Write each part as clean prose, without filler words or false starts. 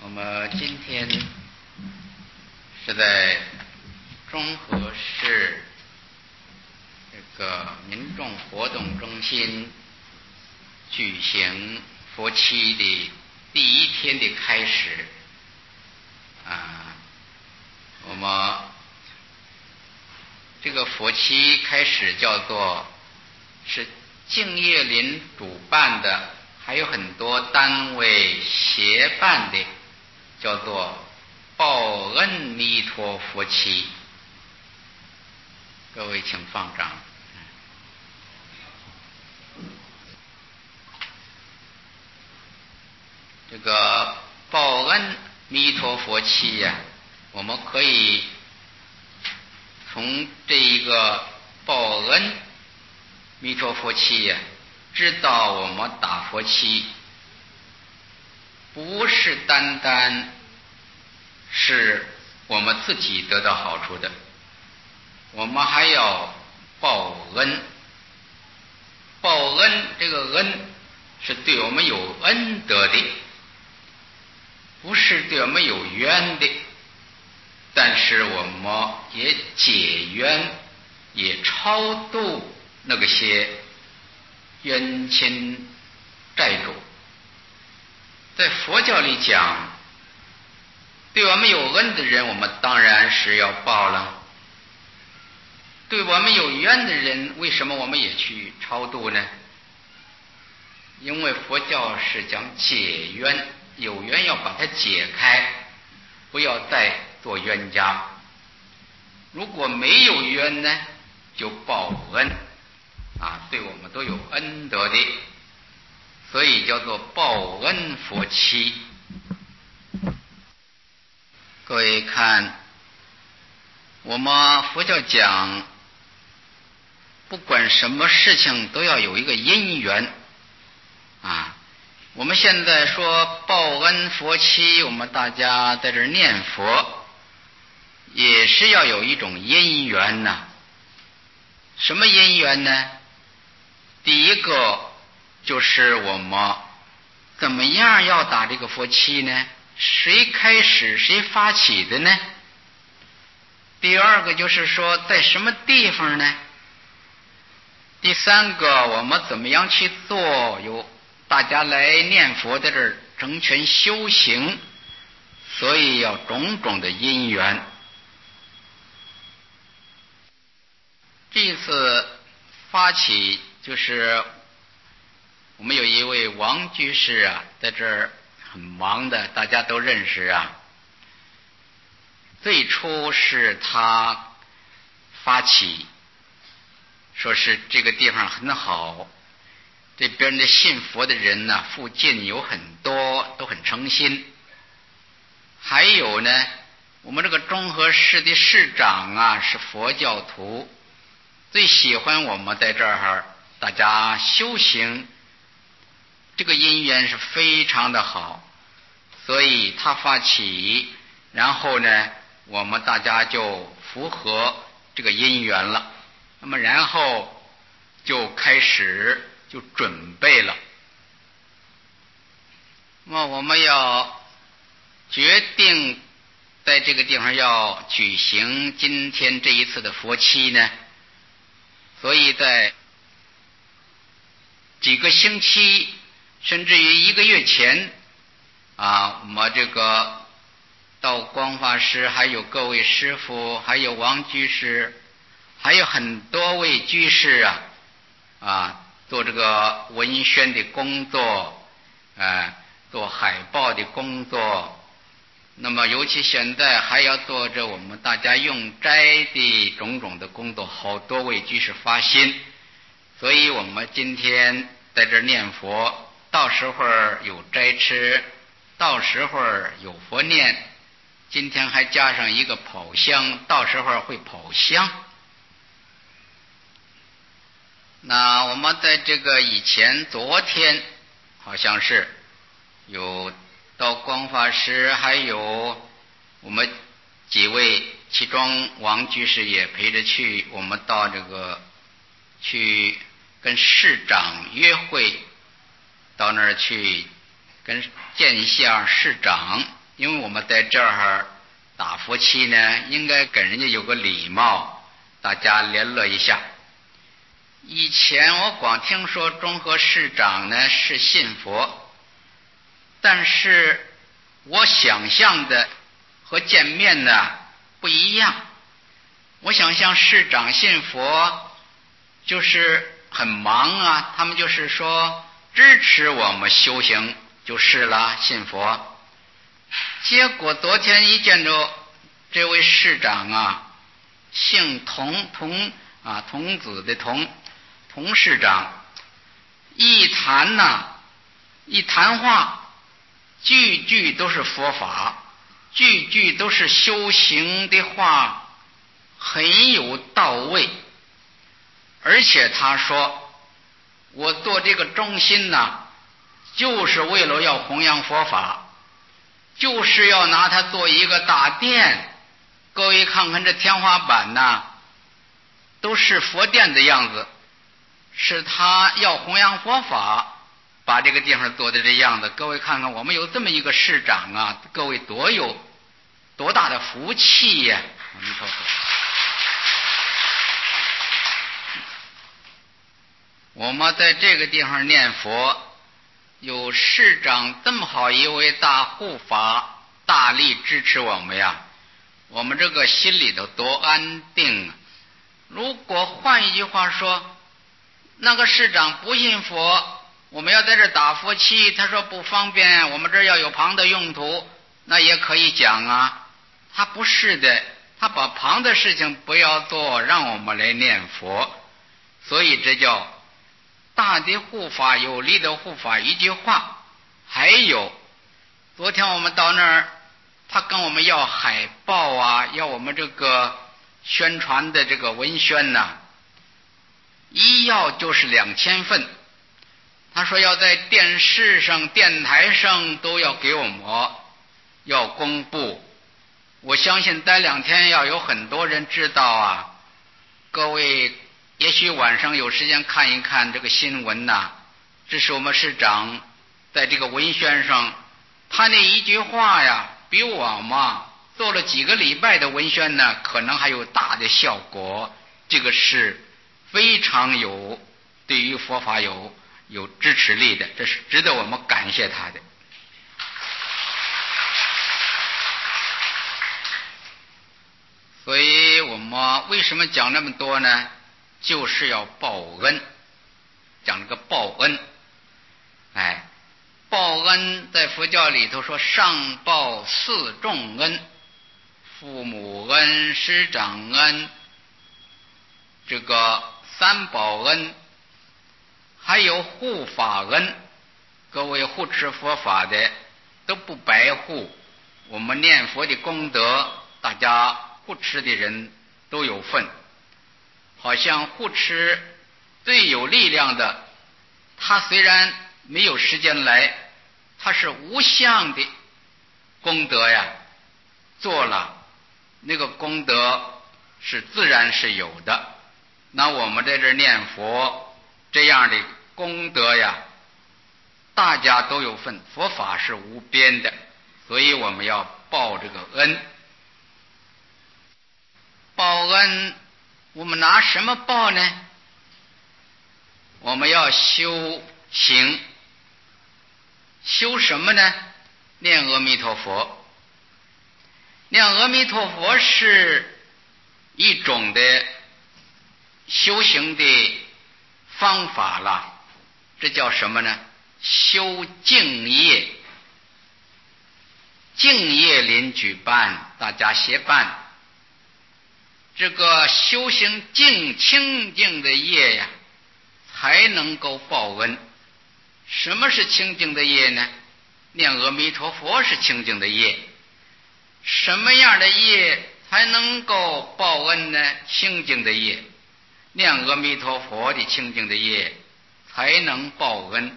我们今天是在中和市这个民众活动中心举行佛七的第一天的开始我们这个佛七开始叫做是净业林主办的，还有很多单位协办的，叫做报恩弥陀佛七。各位请放掌。这个报恩弥陀佛七呀，我们可以从这一个报恩弥陀佛七呀，知道我们打佛七不是单单是我们自己得到好处的，我们还要报恩。报恩，这个恩是对我们有恩德的，不是对我们有冤的，但是我们也解冤，也超度那个些冤亲债主。在佛教里讲，对我们有恩的人，我们当然是要报了。对我们有冤的人，为什么我们也去超度呢？因为佛教是讲解冤，有冤要把它解开，不要再做冤家。如果没有冤呢，就报恩对我们都有恩德的，所以叫做报恩佛七。各位看，我们佛教讲不管什么事情都要有一个因缘我们现在说报恩佛七，我们大家在这念佛也是要有一种因缘什么因缘呢？第一个就是我们怎么样要打这个佛七呢？谁开始谁发起的呢？第二个就是说在什么地方呢？第三个我们怎么样去做？有大家来念佛在这儿成全修行，所以要种种的因缘。这一次发起就是我们有一位王居士在这儿很忙的，大家都认识最初是他发起，说是这个地方很好，这边的信佛的人附近有很多，都很诚心。还有呢，我们这个中和市的市长是佛教徒，最喜欢我们在这儿大家修行，这个因缘是非常的好，所以他发起，然后呢我们大家就符合这个因缘了。那么然后就开始就准备了。那么我们要决定在这个地方要举行今天这一次的佛七呢，所以在几个星期甚至于1个月前我们这个道光法师还有各位师父还有王居士还有很多位居士做这个文宣的工作做海报的工作，那么尤其现在还要做着我们大家用斋的种种的工作，好多位居士发心，所以我们今天在这念佛，到时候有斋吃，到时候有佛念，今天还加上一个跑香，到时候会跑香。那我们在这个以前昨天好像是有道光法师还有我们几位，其中王居士也陪着去，我们到这个去跟市长约会，到那儿去跟见一下市长， 因为我们在这儿打佛七呢，应该跟人家有个礼貌，大家联络一下。以前我光听说中和市长呢是信佛，但是我想象的和见面呢不一样。我想象市长信佛就是很忙啊，他们就是说支持我们修行就是了，信佛。结果昨天一见着这位市长啊，姓童，童子的童市长，一谈话句句都是佛法，句句都是修行的话，很有到位。而且他说我做这个中心呢，就是为了要弘扬佛法，就是要拿它做一个大殿。各位看看这天花板呐，都是佛殿的样子，是他要弘扬佛法，把这个地方做的这样子。各位看看，我们有这么一个市长啊，各位多大的福气呀！阿弥陀佛。我们在这个地方念佛，有市长这么好一位大护法大力支持我们呀，我们这个心里头多安定啊！如果换一句话说，那个市长不信佛，我们要在这打佛七，他说不方便，我们这儿要有旁的用途，那也可以讲啊。他不是的，他把旁的事情不要做，让我们来念佛。所以这叫大的护法，有力的护法一句话。还有昨天我们到那儿，他跟我们要海报啊，要我们这个宣传的这个文宣呐，一要就是2000份。他说要在电视上电台上都要给我们要公布。我相信待2天要有很多人知道啊。各位也许晚上有时间看一看这个新闻呐，这是我们市长在这个文宣上，他那一句话呀，比我嘛做了几个礼拜的文宣呢，可能还有大的效果。这个是非常对于佛法有支持力的，这是值得我们感谢他的。所以我们为什么讲那么多呢？就是要报恩，讲这个报恩。报恩在佛教里头说上报4重恩，父母恩、师长恩，这个3宝恩，还有护法恩。各位护持佛法的都不白护，我们念佛的功德，大家护持的人都有份。好像护持最有力量的，他虽然没有时间来，他是无相的功德呀，做了那个功德是自然是有的。那我们在这念佛这样的功德呀，大家都有份，佛法是无边的，所以我们要报这个恩。报恩我们拿什么报呢？我们要修行。修什么呢？念阿弥陀佛。念阿弥陀佛是一种的修行的方法了。这叫什么呢？修净业。净业林举办，大家协办。这个修行清净的业呀，才能够报恩。什么是清净的业呢？念阿弥陀佛是清净的业。什么样的业才能够报恩呢？清净的业。念阿弥陀佛的清净的业才能报恩。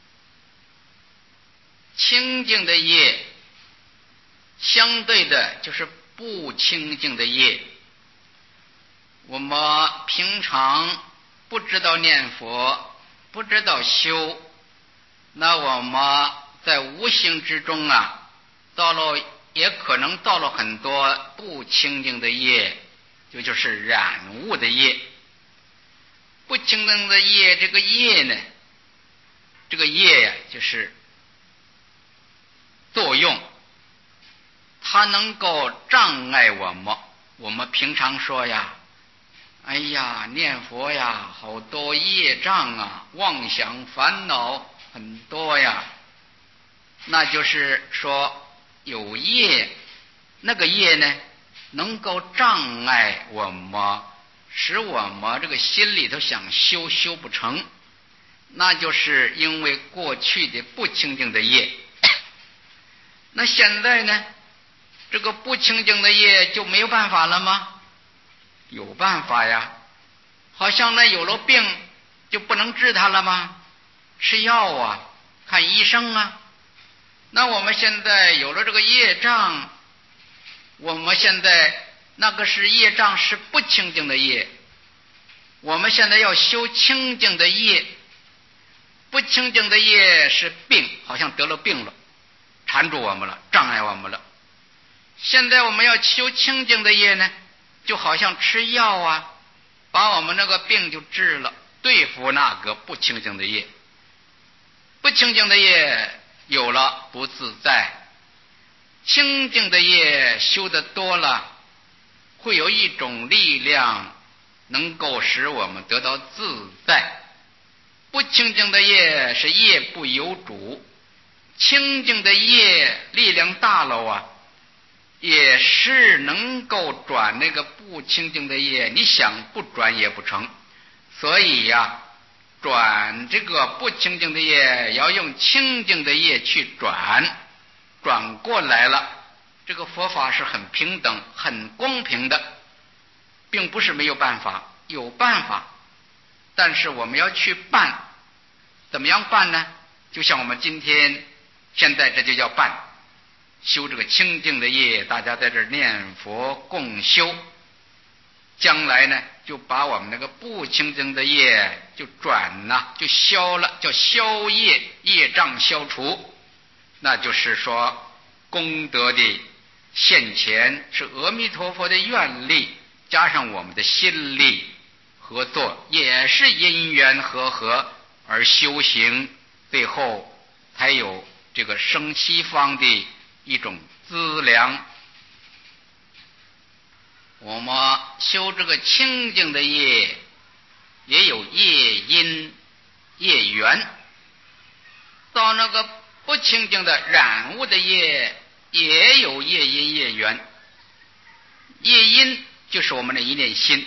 清净的业相对的就是不清净的业。我们平常不知道念佛，不知道修，那我们在无形之中啊，到了也可能造了很多不清净的业，就是染污的业。不清净的业，这个业呢，这个业呀，就是作用，它能够障碍我们。我们平常说呀，哎呀，念佛呀，好多业障啊，妄想烦恼很多呀，那就是说有业，那个业呢，能够障碍我们，使我们这个心里头想修不成，那就是因为过去的不清净的业。那现在呢，这个不清净的业就没有办法了吗？有办法呀，好像呢有了病就不能治它了吗？吃药啊，看医生啊。那我们现在有了这个业障，我们现在那个是业障，是不清净的业，我们现在要修清净的业。不清净的业是病，好像得了病了，缠住我们了，障碍我们了。现在我们要修清净的业呢，就好像吃药啊，把我们那个病就治了，对付那个不清净的业。不清净的业有了不自在，清净的业修得多了，会有一种力量能够使我们得到自在。不清净的业是业不由主，清净的业力量大了啊，也是能够转那个不清净的业，你想不转也不成。所以呀，转这个不清净的业要用清净的业去转过来了。这个佛法是很平等很公平的，并不是没有办法，有办法，但是我们要去办。怎么样办呢？就像我们今天现在这就叫办，修这个清净的业，大家在这念佛共修，将来呢就把我们那个不清净的业就转了，就消了，叫消业，业障消除。那就是说功德的现前，是阿弥陀佛的愿力加上我们的心力合作，也是因缘和而修行，最后才有这个生西方的一种资粮。我们修这个清净的业，也有业因业缘，到那个不清净的染污的业，也有业因业缘。业因就是我们的一念心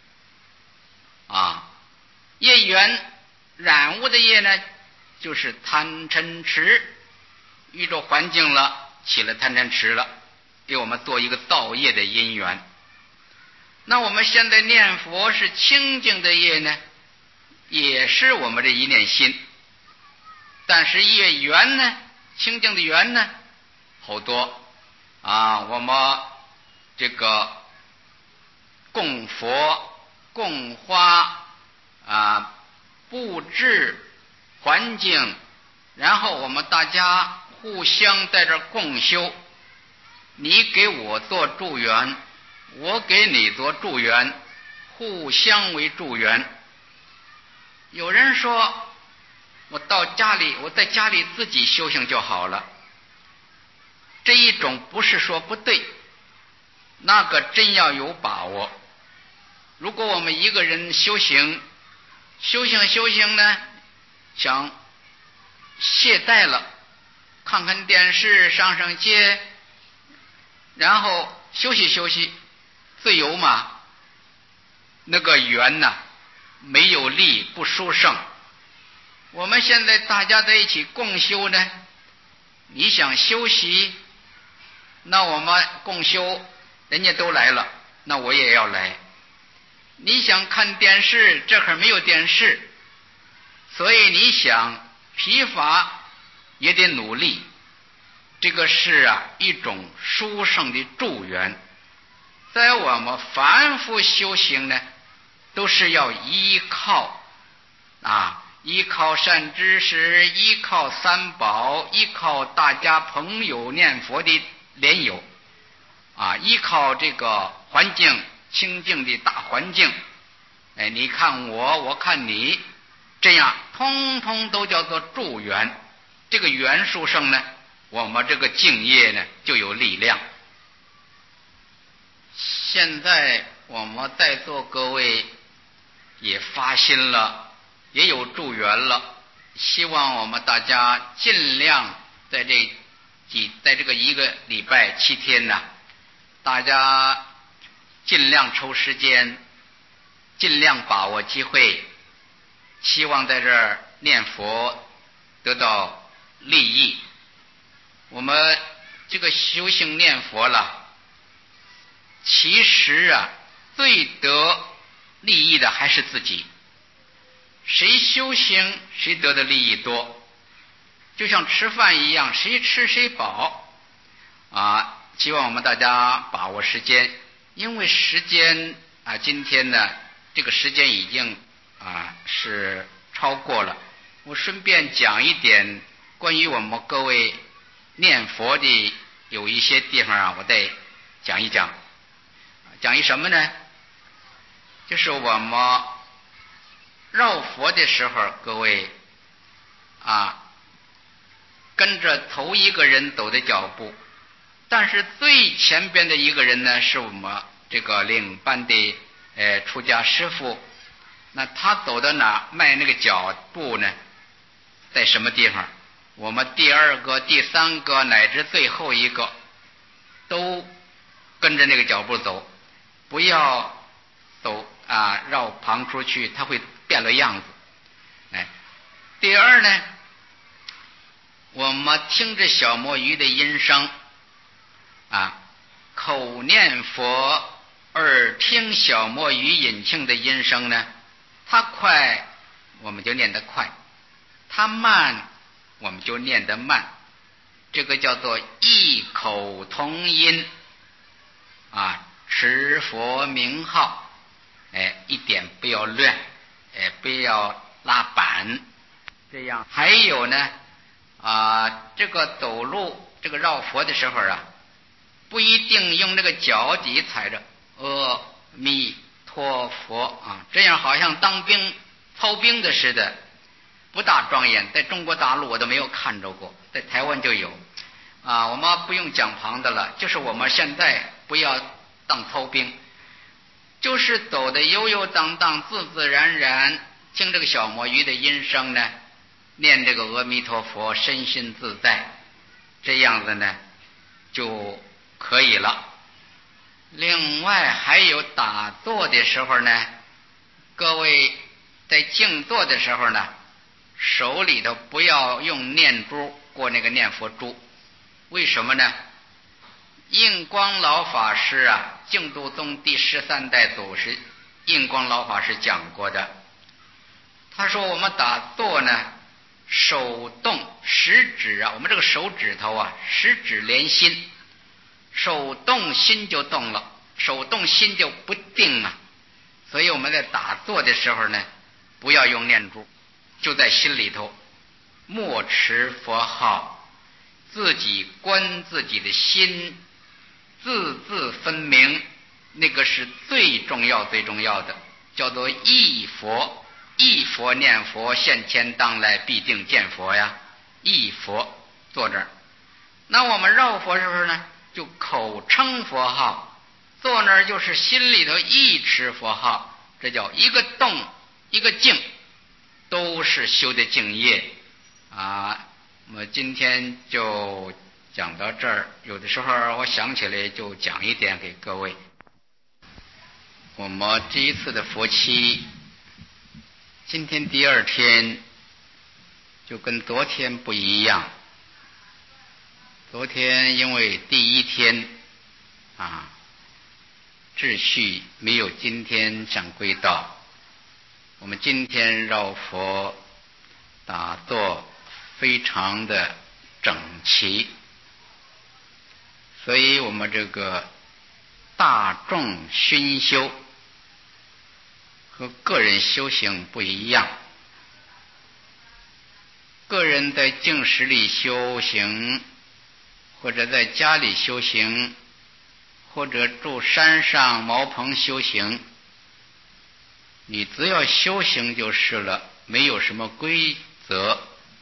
啊，业缘染污的业呢，就是贪嗔痴，遇着环境了，起了贪嗔痴了，给我们做一个造业的因缘。那我们现在念佛是清净的业呢，也是我们的一念心，但是业缘呢，清净的缘呢，好多啊。我们这个供佛供花啊，布置环境，然后我们大家互相在这共修，你给我做助缘，我给你做助缘，互相为助缘。有人说我到家里，我在家里自己修行就好了，这一种不是说不对，那个真要有把握。如果我们一个人修行呢，想懈怠了，看看电视，上街，然后休息，自由嘛，那个缘呐，没有力，不殊胜。我们现在大家在一起共修呢，你想休息，那我们共修，人家都来了，那我也要来。你想看电视，这会儿没有电视，所以你想疲乏也得努力。这个是一种殊胜的助缘。在我们凡夫修行呢，都是要依靠依靠善知识，依靠三宝，依靠大家朋友念佛的莲友依靠这个环境清净的大环境，你看我，我看你，这样通通都叫做助缘。这个缘数上呢，我们这个敬业呢就有力量。现在我们在座各位也发心了，也有助缘了，希望我们大家尽量在这个1个礼拜7天呢，大家尽量抽时间，尽量把握机会，希望在这儿念佛得到利益。我们这个修行念佛了，其实最得利益的还是自己。谁修行谁得的利益多，就像吃饭一样，谁吃谁饱希望我们大家把握时间，因为时间今天呢这个时间已经是超过了。我顺便讲一点关于我们各位念佛的有一些地方我再讲一讲。讲一什么呢？就是我们绕佛的时候，各位跟着头一个人走的脚步，但是最前边的一个人呢是我们这个领班的出家师父。那他走到哪迈那个脚步呢，在什么地方，我们第2个第3个乃至最后一个都跟着那个脚步走，不要走绕旁出去，他会变了样子。第二呢，我们听着小魔鱼的音声口念佛，耳听小魔鱼引磬的音声呢，它快我们就念得快，它慢我们就念得慢。这个叫做异口同音持佛名号，一点不要乱，不要拉板。这样还有呢这个走路这个绕佛的时候不一定用那个脚底踩着阿弥陀佛这样好像当兵操兵的似的，不大庄严。在中国大陆我都没有看着过，在台湾就有我们不用讲旁的了，就是我们现在不要当操兵，就是走的悠悠荡荡，自自然然，听这个小魔鱼的音声呢，念这个阿弥陀佛，身心自在，这样子呢就可以了。另外还有打坐的时候呢，各位在静坐的时候呢，手里头不要用念珠过那个念佛珠。为什么呢？印光老法师净土宗第13代祖师印光老法师讲过的，他说我们打坐呢，手动食指我们这个手指头食指连心，手动心就动了，手动心就不定所以我们在打坐的时候呢，不要用念珠，就在心里头默持佛号，自己观自己的心，字字分明，那个是最重要最重要的，叫做忆佛。忆佛念佛，现前当来必定见佛呀。忆佛坐这儿，那我们绕佛时候呢，就口称佛号，坐那儿就是心里头忆持佛号，这叫一个动一个静，都是修的静业我今天就讲到这儿，有的时候我想起来就讲一点给各位。我们这一次的佛期，今天第2天就跟昨天不一样。昨天因为第1天秩序没有今天上轨道，我们今天绕佛打坐非常的整齐，所以我们这个大众熏修和个人修行不一样。个人在净实里修行或者在家里修行，或者住山上茅棚修行，你只要修行就是了，没有什么规则。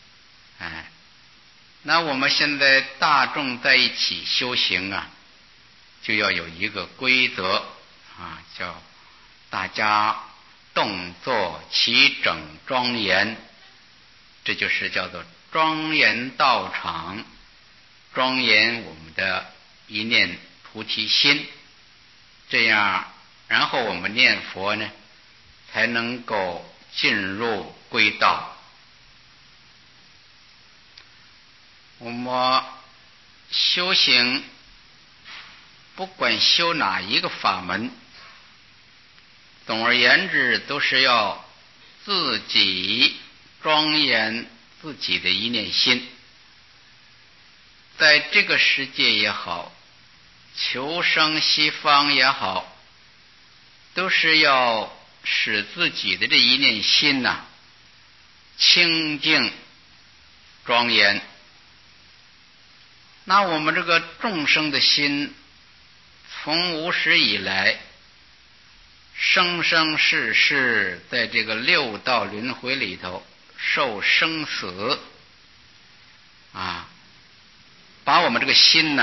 那我们现在大众在一起修行啊，就要有一个规则叫大家动作齐整庄严，这就是叫做庄严道场，庄严我们的一念菩提心，这样然后我们念佛呢才能够进入归道。我们修行不管修哪一个法门，总而言之都是要自己庄严自己的一念心，在这个世界也好，求生西方也好，都是要使自己的这一念心清净庄严。那我们这个众生的心从无始以来生生世世在这个六道轮回里头受生死把我们这个心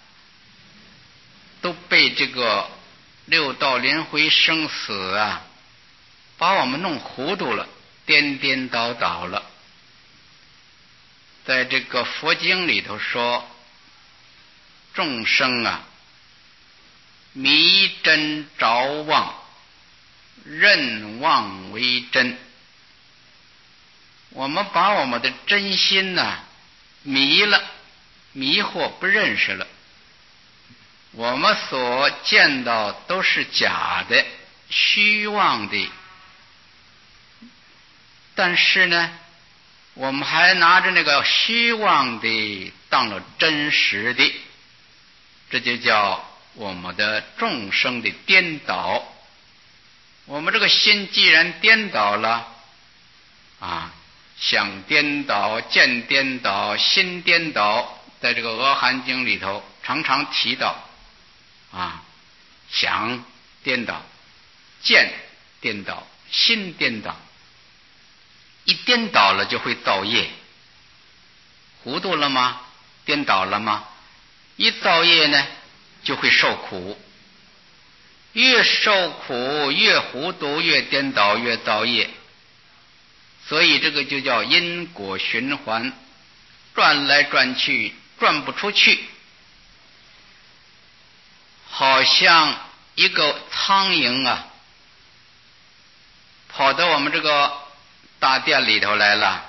都被这个六道轮回生死把我们弄糊涂了，颠颠倒倒了。在这个佛经里头说，众生迷真着妄，认妄为真。我们把我们的真心迷了，迷惑不认识了，我们所见到都是假的虚妄的，但是呢我们还拿着那个虚妄的当了真实的，这就叫我们的众生的颠倒。我们这个心既然颠倒了想颠倒，见颠倒，心颠倒，在这个阿含经里头常常提到想颠倒，见颠倒，心颠倒，一颠倒了就会造业。糊涂了吗？颠倒了吗？一造业呢就会受苦，越受苦越糊涂，越颠倒，越造业。所以这个就叫因果循环，转来转去，转不出去。好像一个苍蝇跑到我们这个大殿里头来了，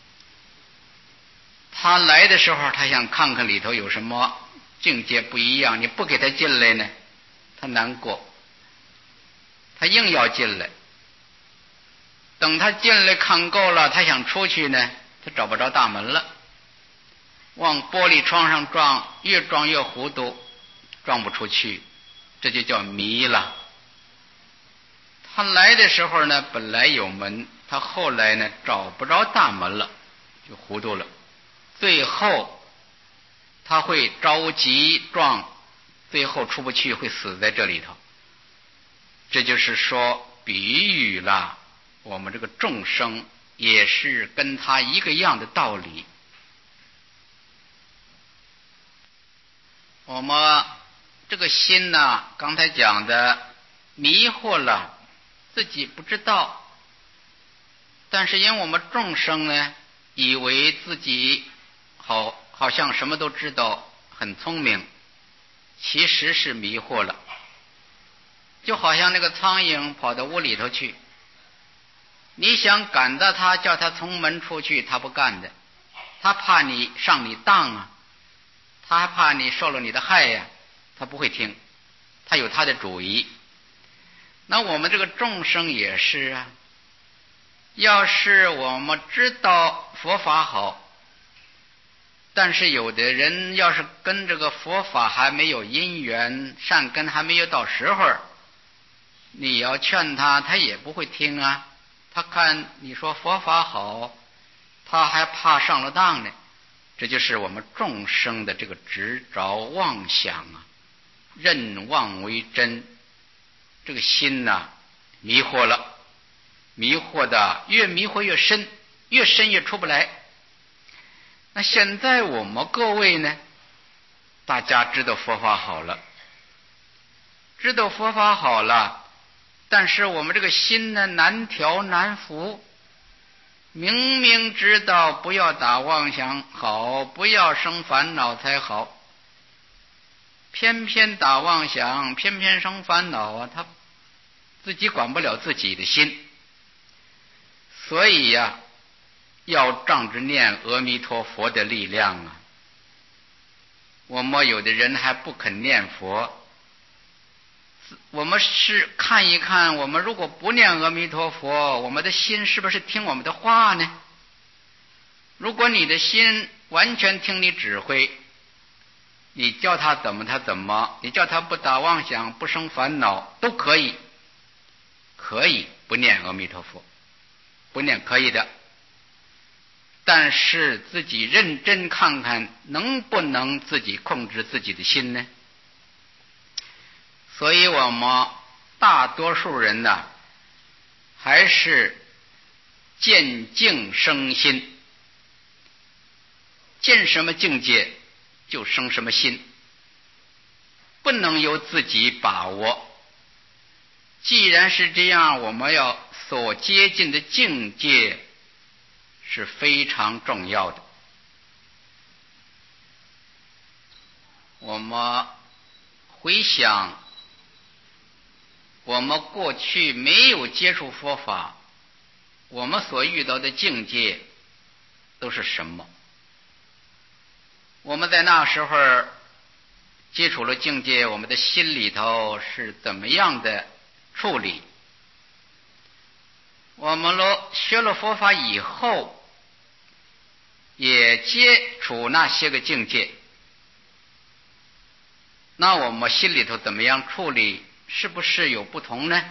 他来的时候他想看看里头有什么境界不一样，你不给他进来呢他难过，他硬要进来。等他进来看够了，他想出去呢他找不着大门了，往玻璃窗上撞，越撞越糊涂，撞不出去，这就叫迷了。他来的时候呢本来有门，他后来呢找不着大门了，就糊涂了，最后他会着急撞，最后出不去，会死在这里头。这就是说比喻了我们这个众生也是跟他一个样的道理。我们这个心刚才讲的迷惑了，自己不知道，但是因为我们众生呢以为自己好像什么都知道，很聪明，其实是迷惑了。就好像那个苍蝇跑到屋里头去，你想赶到他，叫他从门出去，他不干的，他怕你上你当他还怕你受了你的害他不会听，他有他的主意。那我们这个众生也是要是我们知道佛法好，但是有的人要是跟这个佛法还没有因缘，善根还没有到时候，你要劝他，他也不会听他看你说佛法好，他还怕上了当呢， 这就是我们众生的这个执着妄想啊，认妄为真，这个心呐迷惑了，迷惑的越迷惑越深，越深越出不来。那现在我们各位呢，大家知道佛法好了，知道佛法好了，但是我们这个心呢难调难服，明明知道不要打妄想好，不要生烦恼才好，偏偏打妄想，偏偏生烦恼啊，他自己管不了自己的心。所以呀，要仗着念阿弥陀佛的力量啊。我们有的人还不肯念佛，我们是看一看，我们如果不念阿弥陀佛，我们的心是不是听我们的话呢？如果你的心完全听你指挥，你叫他怎么他怎么，你叫他不打妄想不生烦恼都可以，可以不念阿弥陀佛，不念可以的，但是自己认真看看能不能自己控制自己的心呢？所以我们大多数人呢，还是见境生心，见什么境界就生什么心，不能由自己把握。既然是这样，我们要所接近的境界是非常重要的。我们回想我们过去没有接触佛法，我们所遇到的境界都是什么？我们在那时候接触了境界，我们的心里头是怎么样的处理？我们学了佛法以后，也接触那些个境界，那我们心里头怎么样处理？是不是有不同呢？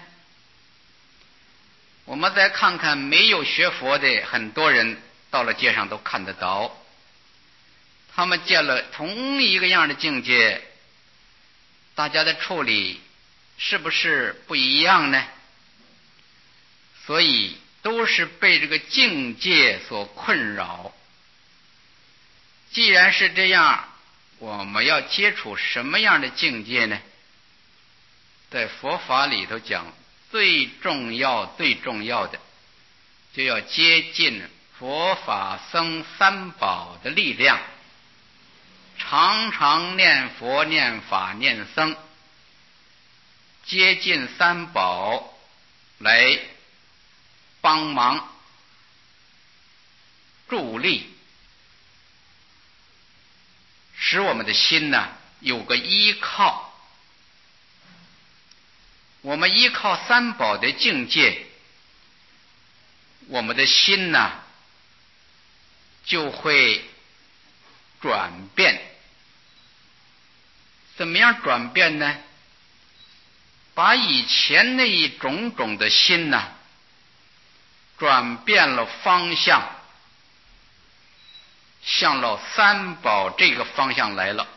我们再看看没有学佛的很多人，到了街上都看得到，他们见了同一个样的境界，大家的处理是不是不一样呢？所以都是被这个境界所困扰。既然是这样，我们要接触什么样的境界呢？在佛法里头讲，最重要的就要接近佛法僧三宝的力量，常常念佛念法念僧，接近三宝来帮忙助力，使我们的心呢有个依靠。我们依靠三宝的境界，我们的心呢就会转变。怎么样转变呢？把以前那一种种的心呢转变了方向，向了三宝这个方向来了，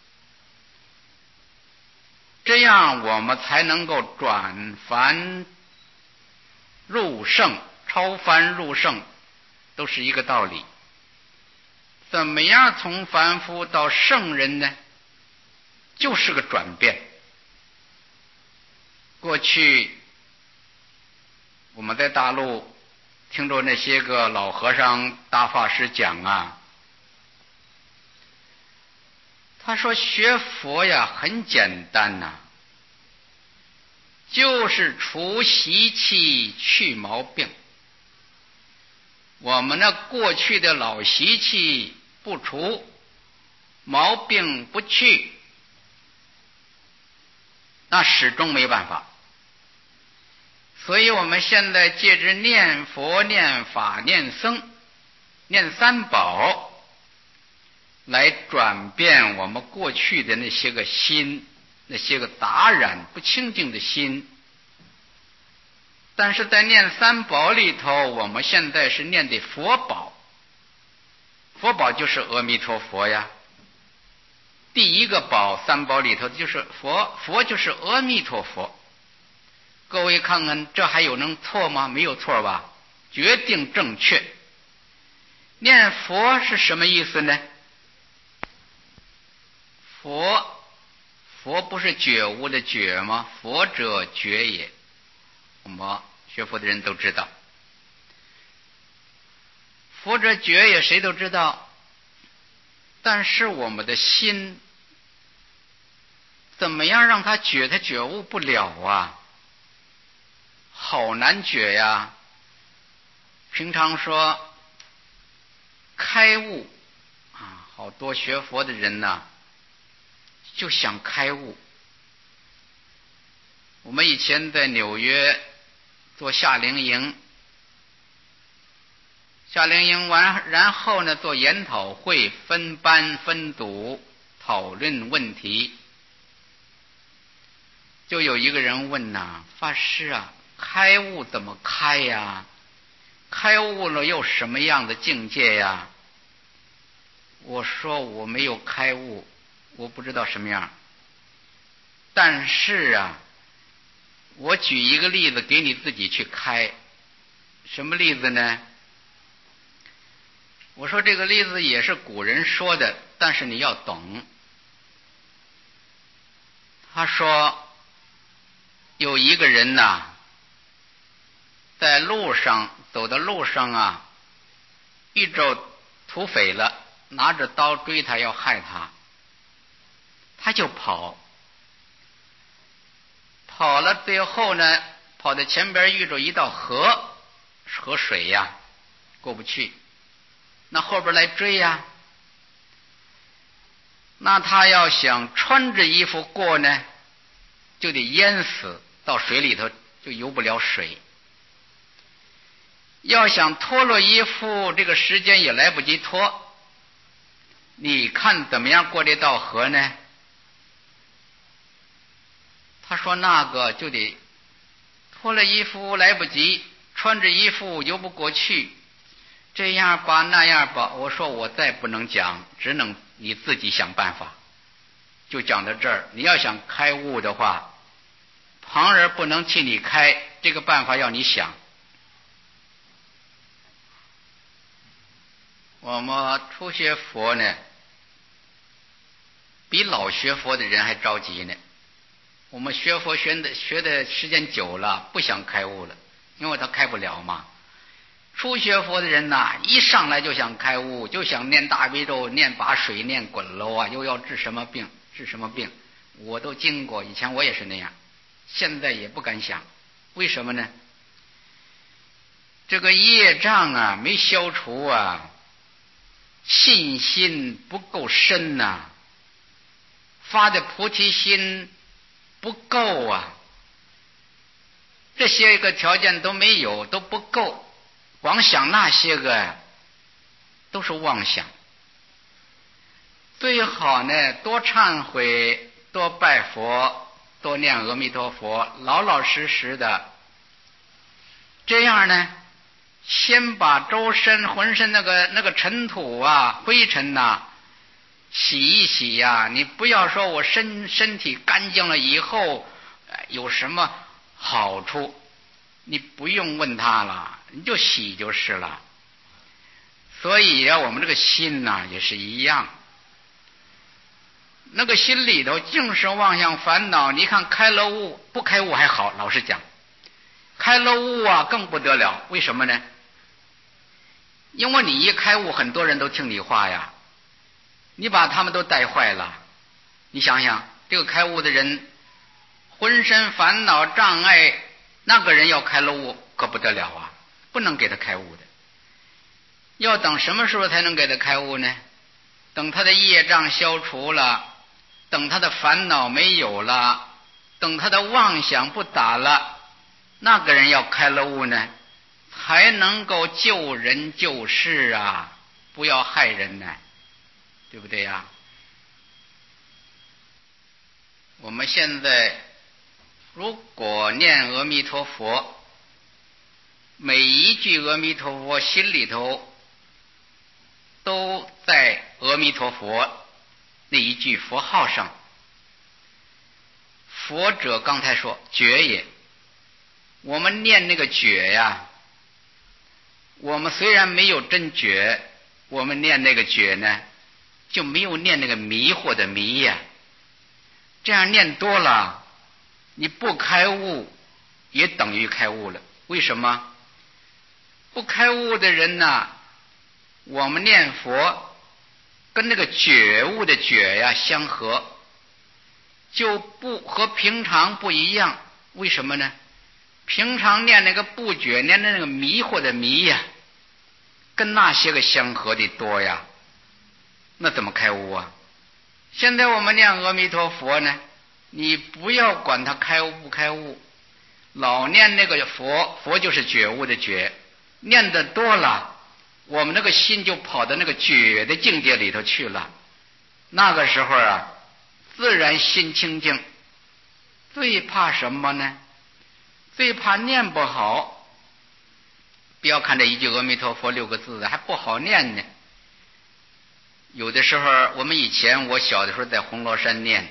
这样我们才能够转凡入圣，超凡入圣都是一个道理。怎么样从凡夫到圣人呢？就是个转变。过去我们在大陆听着那些个老和尚大法师讲啊，他说学佛呀很简单呐，就是除习气去毛病。我们那过去的老习气不除，毛病不去，那始终没办法。所以我们现在借着念佛念法念僧念三宝来转变我们过去的那些个心，那些个打染不清净的心。但是在念三宝里头，我们现在是念的佛宝， 佛宝就是阿弥陀佛呀。第一个宝，三宝里头就是佛，佛就是阿弥陀佛。各位看看，这还有能错吗？没有错吧？决定正确。念佛是什么意思呢？佛不是觉悟的觉吗？佛者觉也。我们学佛的人都知道，佛者觉也，谁都知道。但是我们的心怎么样让他觉？他觉悟不了啊，好难觉呀。平常说开悟啊，好多学佛的人呐，就想开悟。我们以前在纽约做夏令营，夏令营完，然后呢做研讨会，分班分组讨论问题。就有一个人问呐，法师啊，开悟怎么开呀？开悟了又什么样的境界呀？我说我没有开悟，我不知道什么样。但是啊，我举一个例子给你自己去开。什么例子呢？我说这个例子也是古人说的，但是你要懂。他说有一个人呐，在路上走的路上啊，遇着土匪了，拿着刀追他，要害他，他就跑了，最后呢，跑到前边遇着一道河水呀，过不去，那后边来追呀，那他要想穿着衣服过呢，就得淹死，到水里头就游不了水。要想脱了衣服，这个时间也来不及脱。你看怎么样过这道河呢？他说那个就得脱了衣服来不及，穿着衣服游不过去，这样吧那样吧。我说我再不能讲，只能你自己想办法。就讲到这儿，你要想开悟的话，旁人不能替你开，这个办法要你想。我们初学佛呢，比老学佛的人还着急呢。我们学佛学的时间久了，不想开悟了，因为他开不了嘛。初学佛的人呐，一上来就想开悟，就想念大悲咒，念把水，念滚楼啊，又要治什么病治什么病。我都经过，以前我也是那样，现在也不敢想。为什么呢？这个业障啊没消除啊，信心不够深呐，发的菩提心不够啊，这些个条件都没有，都不够，光想那些个都是妄想。最好呢，多忏悔，多拜佛，多念阿弥陀佛，老老实实的。这样呢，先把周身浑身那个尘土啊灰尘呐洗一洗呀。你不要说我身体干净了以后有什么好处，你不用问他了，你就洗就是了。所以啊，我们这个心呐也是一样，那个心里头净是妄想烦恼。你看开了悟，不开悟还好，老实讲，开了悟啊更不得了。为什么呢？因为你一开悟，很多人都听你话呀，你把他们都带坏了。你想想，这个开悟的人浑身烦恼障碍，那个人要开了悟可不得了啊，不能给他开悟的。要等什么时候才能给他开悟呢？等他的业障消除了，等他的烦恼没有了，等他的妄想不打了，那个人要开了悟呢，才能够救人救世啊，不要害人呢，对不对呀？我们现在如果念阿弥陀佛，每一句阿弥陀佛心里头都在阿弥陀佛那一句佛号上。佛者刚才说觉也，我们念那个觉呀，我们虽然没有真觉，我们念那个觉呢，就没有念那个迷惑的迷呀。这样念多了，你不开悟也等于开悟了。为什么？不开悟的人呢，我们念佛跟那个觉悟的觉呀相合，就不和平常不一样。为什么呢？平常念那个不觉，念那个迷惑的迷呀，跟那些个相合的多呀，那怎么开悟啊？现在我们念阿弥陀佛呢，你不要管它开悟不开悟，老念那个佛，佛就是觉悟的觉，念得多了，我们那个心就跑到那个觉的境界里头去了。那个时候啊，自然心清净。最怕什么呢？最怕念不好。不要看这一句阿弥陀佛6个字还不好念呢。有的时候我们以前我小的时候在红螺山念，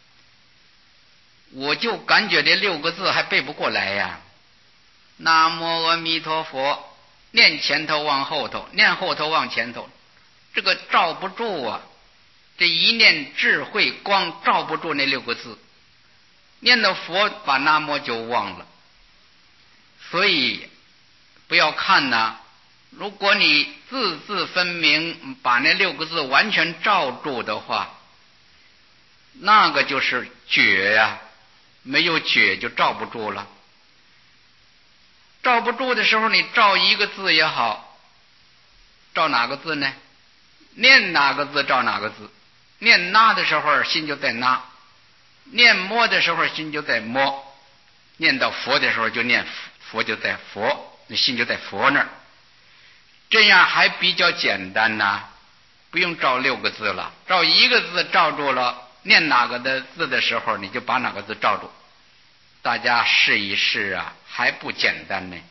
我就感觉这6个字还背不过来呀。南无阿弥陀佛，念前头往后头，念后头往前头，这个罩不住啊。这一念智慧光罩不住那6个字，念到佛把南无就忘了。所以不要看呐，如果你字字分明，把那6个字完全罩住的话，那个就是觉呀，没有觉就罩不住了。罩不住的时候，你罩一个字也好，罩哪个字呢？念哪个字罩哪个字。念那的时候心就在那，念摸的时候心就在摸，念到佛的时候就念佛，就在佛，那心就在佛那儿。这样还比较简单呐，不用照6个字了，照一个字照住了，念哪个的字的时候你就把哪个字照住。大家试一试啊，还不简单呢。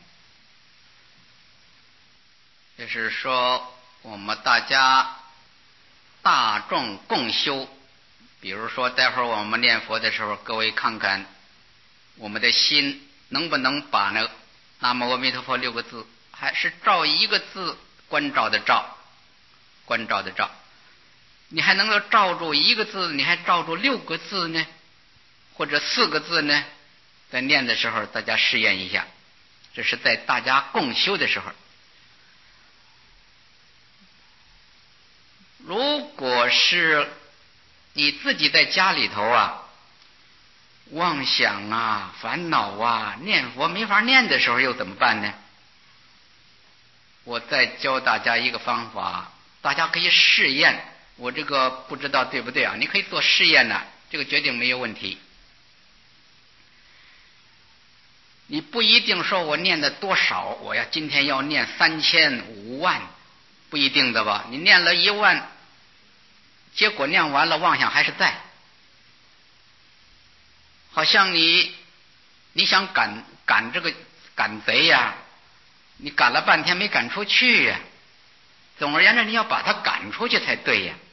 就是说我们大家大众共修，比如说待会儿我们念佛的时候，各位看看我们的心能不能把那南无阿弥陀佛6个字还是照一个字关照的照，关照的照。你还能够照住一个字，你还照住6个字呢，或者4个字呢？在念的时候大家试验一下，这是在大家共修的时候。如果是你自己在家里头啊，妄想啊烦恼啊，念佛没法念的时候又怎么办呢？我再教大家一个方法，大家可以试验，我这个不知道对不对啊，你可以做试验呢，这个决定没有问题。你不一定说我念的多少，我要今天要念3000、5万，不一定的吧。你念了1万，结果念完了妄想还是在，好像你想赶这个赶贼呀，你赶了半天没赶出去呀。总而言之，你要把它赶出去才对呀。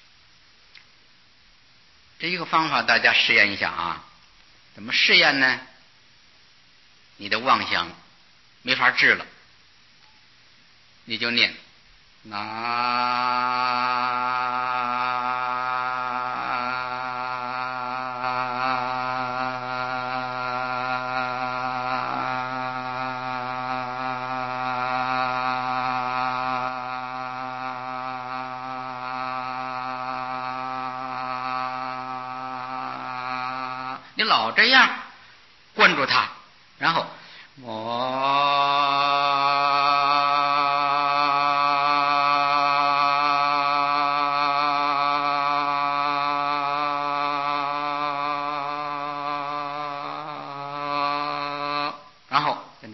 这一个方法大家试验一下啊。怎么试验呢？你的妄想没法治了，你就念你老这样关注它，然后然后真的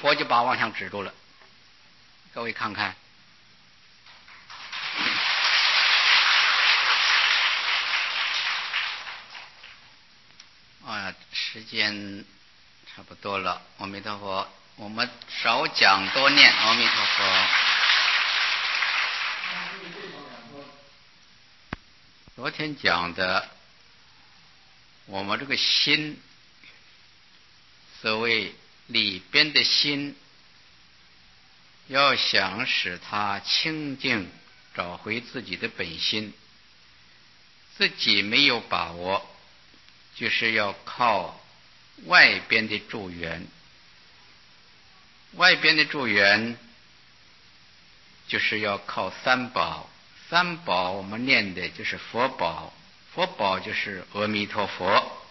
佛就把妄想止住了。各位看看，时间差不多了。阿弥陀佛，我们少讲多念。阿弥陀佛。昨天讲的，我们这个心，所谓里边的心，要想使它清净，找回自己的本心，自己没有把握，就是要靠外边的助缘。外边的助缘就是要靠三宝。三宝我们念的就是佛宝，佛宝就是阿弥陀佛。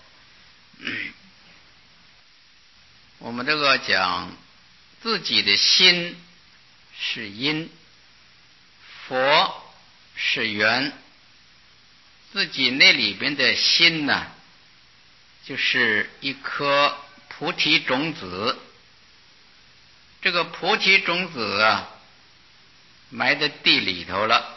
我们这个讲自己的心是因，佛是缘，自己那里边的心呢，就是一颗菩提种子。这个菩提种子啊，埋在地里头了，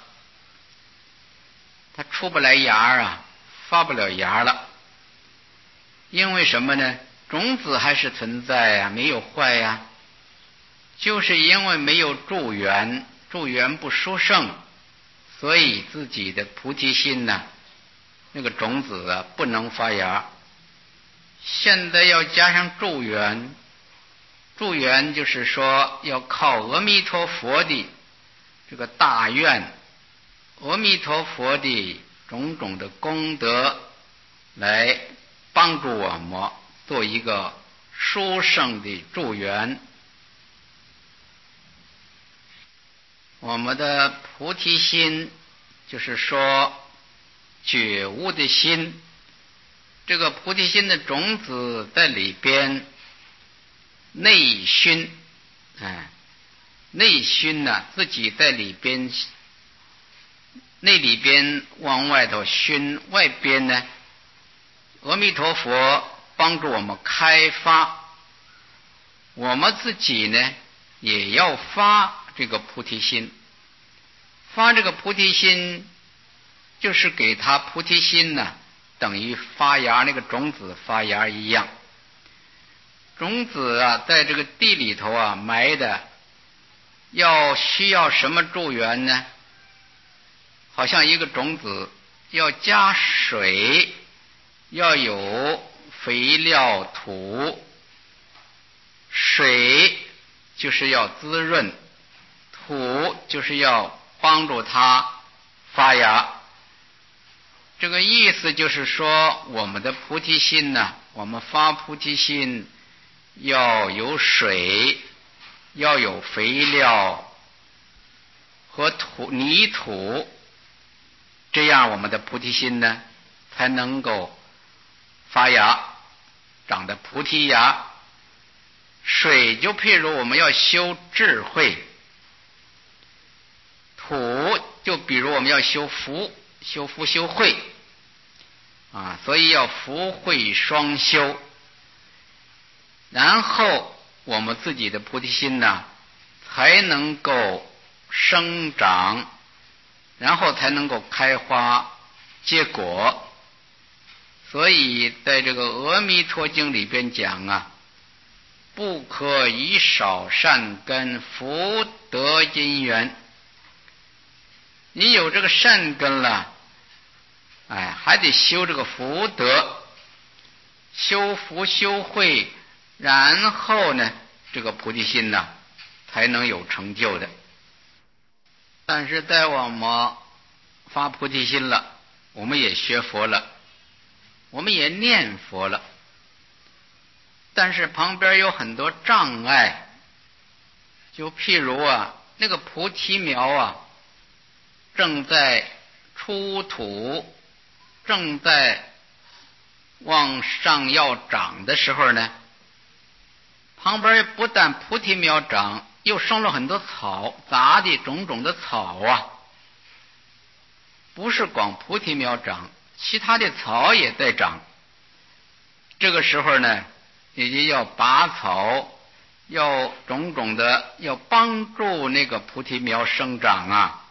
它出不来芽啊，发不了芽了。因为什么呢？种子还是存在啊，没有坏呀。就是因为没有助缘，助缘不殊胜，所以自己的菩提心呢，那个种子啊不能发芽。现在要加上助缘，助缘就是说要靠阿弥陀佛的这个大愿，阿弥陀佛的种种的功德来帮助我们做一个殊胜的助缘。我们的菩提心就是说觉悟的心，这个菩提心的种子在里边内熏，内熏呢，自己在里边，那里边往外头熏，外边呢，阿弥陀佛帮助我们开发，我们自己呢也要发这个菩提心。发这个菩提心，就是给他菩提心呢，等于发芽，那个种子发芽一样。种子啊，在这个地里头啊埋的，需要什么助缘呢？好像一个种子要加水，要有肥料土。水就是要滋润，土就是要帮助它发芽。这个意思就是说，我们的菩提心呢，我们发菩提心要有水，要有肥料和泥土，这样我们的菩提心呢才能够发芽，长得菩提芽。水就譬如我们要修智慧，土就比如我们要修福，修福修慧所以要福慧双修。然后我们自己的菩提心呢才能够生长，然后才能够开花结果。所以在这个阿弥陀经里边讲啊，不可以少善根福德因缘。你有这个善根了，还得修这个福德，修福修慧，然后呢，这个菩提心呢才能有成就的。但是在我们发菩提心了，我们也学佛了，我们也念佛了，但是旁边有很多障碍。就譬如那个菩提苗正在出土，正在往上要长的时候呢，旁边不但菩提苗长，又生了很多草，杂的种种的草不是光菩提苗长，其他的草也在长。这个时候呢，也就要拔草， 要种种的要帮助那个菩提苗生长啊。